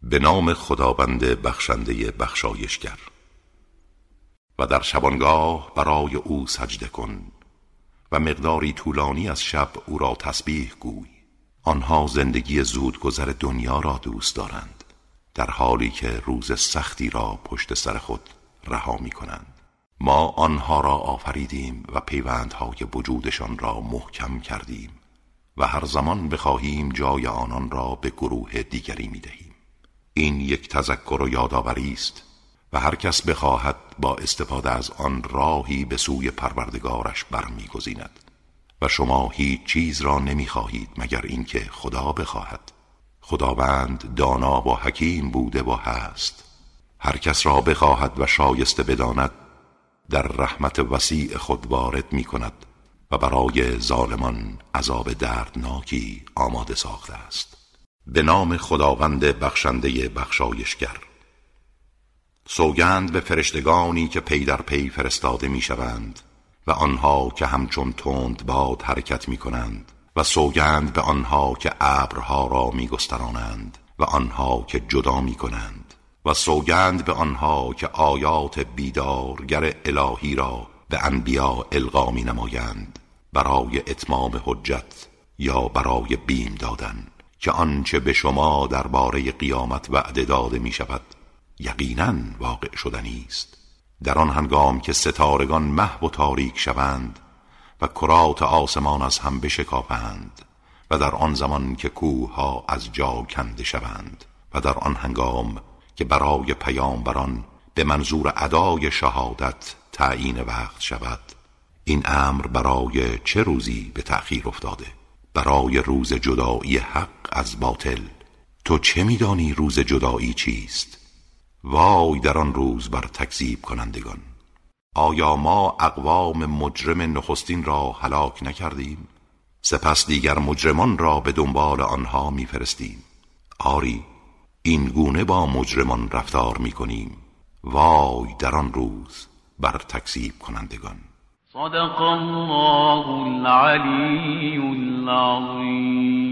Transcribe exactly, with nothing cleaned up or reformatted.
به نام خداوند بخشنده بخشایشگر. و در شبانگاه برای او سجده کن و مقداری طولانی از شب او را تسبیح گوی. آنها زندگی زودگذر دنیا را دوست دارند، در حالی که روز سختی را پشت سر خود رها می کنند. ما آنها را آفریدیم و پیوندهای وجودشان را محکم کردیم و هر زمان بخواهیم جای آنان را به گروه دیگری می دهیم. این یک تذکر و یادآوری است و هر کس بخواهد با استفاده از آن راهی به سوی پروردگارش برمیگزیند و شما هیچ چیز را نمیخواهید مگر اینکه خدا بخواهد. خداوند دانا و حکیم بوده و هست. هر کس را بخواهد و شایسته بداند در رحمت وسیع خود وارد می کند و برای ظالمان عذاب دردناکی آماده ساخته است. به نام خداوند بخشنده بخشایشگر. سوگند به فرشتگانی که پی در پی فرستاده می شوند و آنها که همچون تند باد حرکت می کنند و سوگند به آنها که ابرها را می گسترانند و آنها که جدا می کنند و سوگند به آنها که آیات بیدارگر الهی را به انبیا القا می نمایند برای اتمام حجت یا برای بیم دادن که آنچه به شما درباره قیامت وعده داده می شود یقیناً واقع شدنی است. در آن هنگام که ستارگان محو و تاریک شوند و کرات آسمان از هم بشکافند و در آن زمان که کوه ها از جا کنده شوند و در آن هنگام که برای پیامبران به منظور ادای شهادت تعیین وقت شود. این امر برای چه روزی به تأخیر افتاده؟ برای روز جدایی حق از باطل. تو چه می‌دانی روز جدایی چیست؟ وای در آن روز بر تکذیب کنندگان. آیا ما اقوام مجرم نخستین را هلاک نکردیم؟ سپس دیگر مجرمان را به دنبال آنها می‌فرستیم. آری این گونه با مجرمان رفتار می‌کنیم. وای در آن روز بر تکذیب کنندگان. صدق الله العلی العظیم.